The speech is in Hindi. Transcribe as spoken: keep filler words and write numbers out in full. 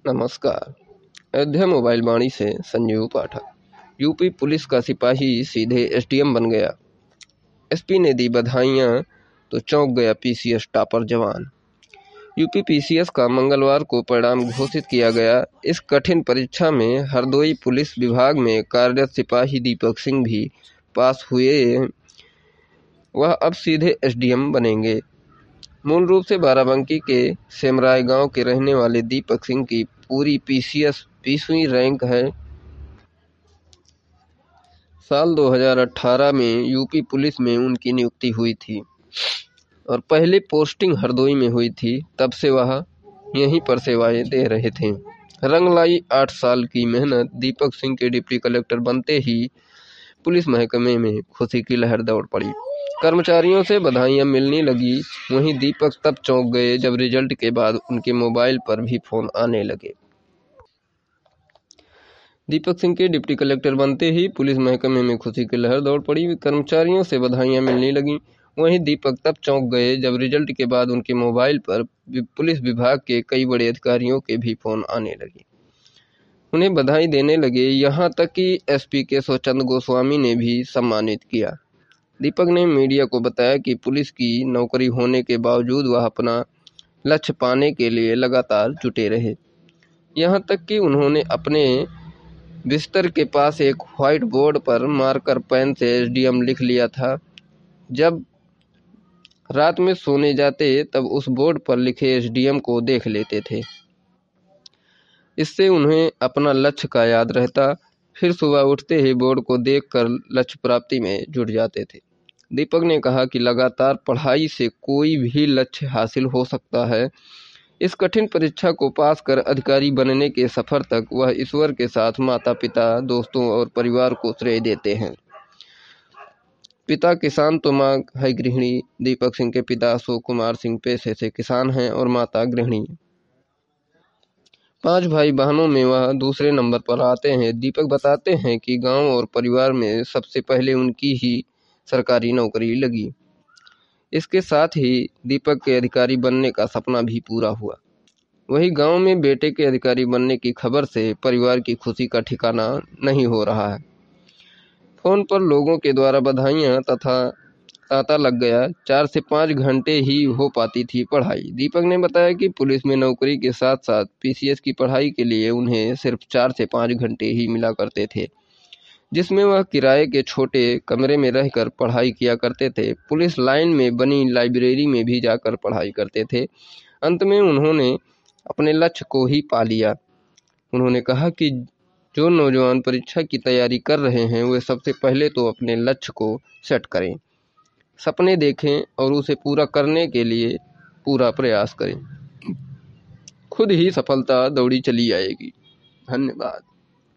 नमस्कार। अयोध्या मोबाइल वाणी से संजीव पाठक। यूपी पुलिस का सिपाही सीधे एसडीएम बन गया। एसपी ने दी बधाइयां तो चौंक गया पीसीएस टॉपर जवान। यूपी पीसीएस का मंगलवार को परिणाम घोषित किया गया। इस कठिन परीक्षा में हरदोई पुलिस विभाग में कार्यरत सिपाही दीपक सिंह भी पास हुए। वह अब सीधे एसडीएम बनेंगे। मूल रूप से बाराबंकी के सेमराय गांव के रहने वाले दीपक सिंह की पूरी पीसीएस बीसवीं रैंक है। साल दो हज़ार अठारह में यूपी पुलिस में उनकी नियुक्ति हुई थी और पहले पोस्टिंग हरदोई में हुई थी। तब से वह यहीं पर सेवाएं दे रहे थे। रंग लाई आठ साल की मेहनत। दीपक सिंह के डिप्टी कलेक्टर बनते ही पुलिस महकमे में खुशी की लहर दौड़ पड़ी। कर्मचारियों से बधाइयां मिलने लगी। वहीं दीपक तब चौंक गए जब रिजल्ट के बाद उनके मोबाइल पर भी फोन आने लगे। दीपक सिंह के डिप्टी कलेक्टर बनते ही पुलिस महकमे में खुशी की लहर दौड़ पड़ी। कर्मचारियों से बधाइयां मिलने लगी। वहीं दीपक तब चौंक गए जब रिजल्ट के बाद उनके मोबाइल पर पुलिस विभाग के कई बड़े अधिकारियों के भी फोन आने लगे, उन्हें बधाई देने लगे। यहाँ तक कि एसपी केशव चंद्र गोस्वामी ने भी सम्मानित किया। दीपक ने मीडिया को बताया कि पुलिस की नौकरी होने के बावजूद वह अपना लक्ष्य पाने के लिए लगातार जुटे रहे। यहाँ तक कि उन्होंने अपने बिस्तर के पास एक व्हाइट बोर्ड पर मार्कर पेन से एसडीएम लिख लिया था। जब रात में सोने जाते तब उस बोर्ड पर लिखे एसडीएम को देख लेते थे। इससे उन्हें अपना लक्ष्य का याद रहता। फिर सुबह उठते ही बोर्ड को देखकर लक्ष्य प्राप्ति में जुट जाते थे। दीपक ने कहा कि लगातार पढ़ाई से कोई भी लक्ष्य हासिल हो सकता है। इस कठिन परीक्षा को पास कर अधिकारी बनने के सफर तक वह ईश्वर के साथ माता पिता, दोस्तों और परिवार को श्रेय देते हैं। पिता किसान तो मां है गृहिणी। दीपक सिंह के पिता अशोक कुमार सिंह पेशे से किसान हैं और माता गृहिणी। पांच भाई बहनों में वह दूसरे नंबर पर आते हैं। दीपक बताते हैं कि गांव और परिवार में सबसे पहले उनकी ही सरकारी नौकरी लगी। इसके साथ ही दीपक के अधिकारी बनने का सपना भी पूरा हुआ। वही गांव में बेटे के अधिकारी बनने की खबर से परिवार की खुशी का ठिकाना नहीं हो रहा है। फोन पर लोगों के द्वारा बधाइयां तथा तांता लग गया। चार से पाँच घंटे ही हो पाती थी पढ़ाई। दीपक ने बताया कि पुलिस में नौकरी के साथ साथ पीसीएस की पढ़ाई के लिए उन्हें सिर्फ चार से पाँच घंटे ही मिला करते थे, जिसमें वह किराए के छोटे कमरे में रहकर पढ़ाई किया करते थे। पुलिस लाइन में बनी लाइब्रेरी में भी जाकर पढ़ाई करते थे। अंत में उन्होंने अपने लक्ष्य को ही पा लिया। उन्होंने कहा कि जो नौजवान परीक्षा की तैयारी कर रहे हैं वे सबसे पहले तो अपने लक्ष्य को सेट करें, सपने देखें और उसे पूरा करने के लिए पूरा प्रयास करें। खुद ही सफलता दौड़ी चली आएगी। धन्यवाद।